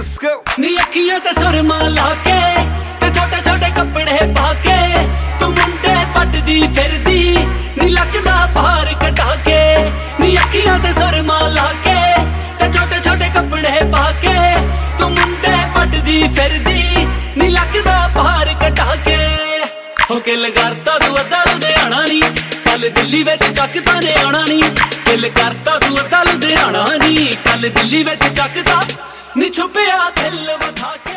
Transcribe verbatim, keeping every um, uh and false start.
Let's go. नी अखियां ते सुरमा लाके ते छोटे छोटे कपड़े पाके तू मुंडे पटदी फिरदी नी लगदा बाहर कटा के। नी अखियां ते सुरमा लाके ते छोटे छोटे कपड़े पाके तू मुंडे पटदी फिरदी नी लगदा बाहर कटा के। हो किल करता तू अद्धा लुधियाना नी कल दिल्ली विच चकदा ने आना नी। किल करता तू अद्धा लुधियाना नी कल दिल्ली विच चकदा नी छुपिया दिल वधा के।